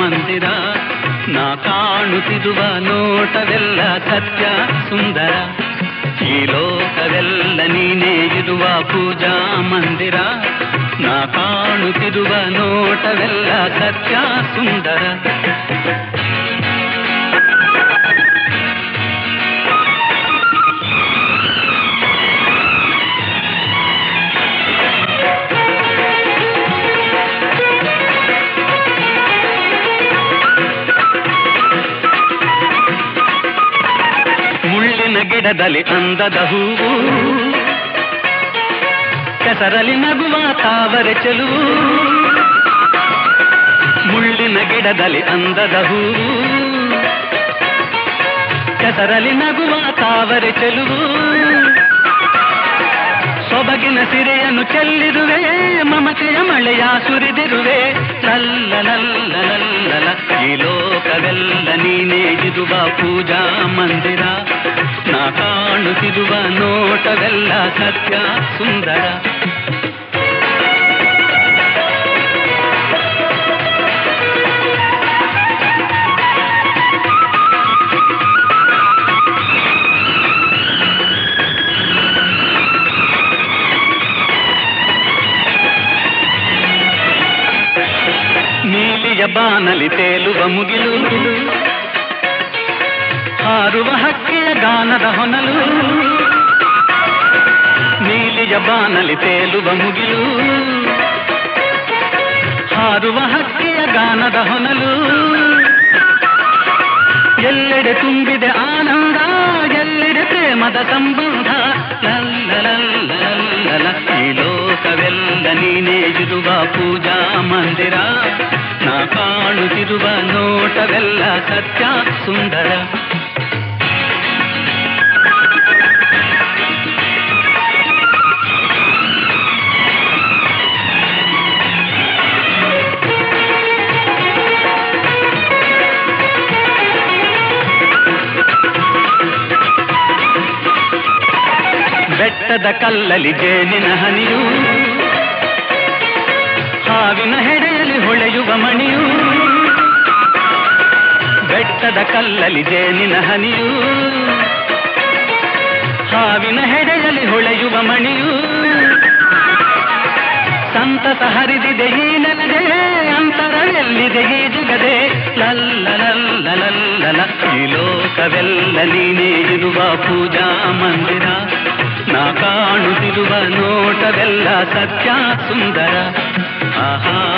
ಮಂದಿರ. ನಾ ಕಾಣುತ್ತಿರುವ ನೋಟವೆಲ್ಲ ಸತ್ಯ ಸುಂದರ. ಈ ಲೋಕವೆಲ್ಲ ನೀನೇ ಇರುವ ಪೂಜಾ ಮಂದಿರ. ನಾ ಕಾಣುತ್ತಿರುವ ನೋಟವೆಲ್ಲ ಸತ್ಯ ಸುಂದರ. ಮುಳ್ಳಿನ ಗಿಡದಲ್ಲಿ ಅಂದದ ಹೂವು, ಕೆಸರಲ್ಲಿ ನಗುವ ತಾವರೆ ಚೆಲುವು. ಮುಳ್ಳಿನ ಗಿಡದಲ್ಲಿ ಅಂದದ ಹೂವು, ಕೆಸರಲ್ಲಿ ನಗುವ ತಾವರೆ ಚೆಲುವು. ಸೊಬಗಿನ ಸಿರೆಯನ್ನು ಚೆಲ್ಲಿರುವೆ, ಮಮತೆಯ ಮಳೆಯ ಸುರಿದಿರುವೆ. ಲಲ್ಲ ಲಲ್ಲ ಲಲ್ಲ ಈ ಲೋಕವೆಲ್ಲ ನೀನೇ ಇರುವ ಪೂಜಾ ಮಂದಿರ. ನಾ ಕಾಣುತ್ತಿರುವ ನೋಟವೆಲ್ಲ ಸತ್ಯ ಸುಂದರ. ನೀಲಿಯ ಬಾನಲಿ ತೇಲುವ ಮುಗಿಲು, ಹಾರುವ ಹಕ್ಕಿಯ ಗಾನದ ಹೊನಲು. ನೀಲಿಯ ಬಾನಲಿ ತೇಲುವ ಮುಗಿಲು, ಹಾರುವ ಹಕ್ಕಿಯ ಗಾನದ ಹೊನಲು. ಎಲ್ಲೆಡೆ ತುಂಬಿದೆ ಆನಂದ, ಎಲ್ಲೆಡೆ ಪ್ರೇಮದ ಸಂಬಂಧ. ಲಲ್ಲ ಲಲ್ಲ ಲಲ್ಲ ಈ ಲೋಕವೆಲ್ಲ ನೀನೇ ಇರುವ ಪೂಜಾ ಮಂದಿರ. ನಾ ಕಾಣುತ್ತಿರುವ ನೋಟವೆಲ್ಲ ಸತ್ಯ ಸುಂದರ. ಬೆಟ್ಟದ ಕಲ್ಲಲಿ ಜೇನಿನ ಹನಿಯು, ಹಾವಿನ ಹೆಡೆಯಲ್ಲಿ ಹೊಳೆಯುವ ಮಣಿಯು. ಬೆಟ್ಟದ ಕಲ್ಲಲಿ ಜೇನಿನ ಹನಿಯು, ಹಾವಿನ ಹೆಡೆಯಲ್ಲಿ ಹೊಳೆಯುವ ಮಣಿಯು. ಸಂತಸ ಹರಿದಿದೆ ಈ ನೆಲದೆ, ಅಂತರವೆಲ್ಲಿದೆ ಈ ಜಗದೆ. ಲಲ್ಲ ಲಲ್ಲ ಲಲ್ಲ ಈ ಲೋಕವೆಲ್ಲ ನೀನೇ ಇರುವ ಪೂಜಾ ಮಂದಿರ. ನಾ ಕಾಣುತ್ತಿರುವ ನೋಟವೆಲ್ಲ ಸತ್ಯ ಸುಂದರ. ಆಹಾ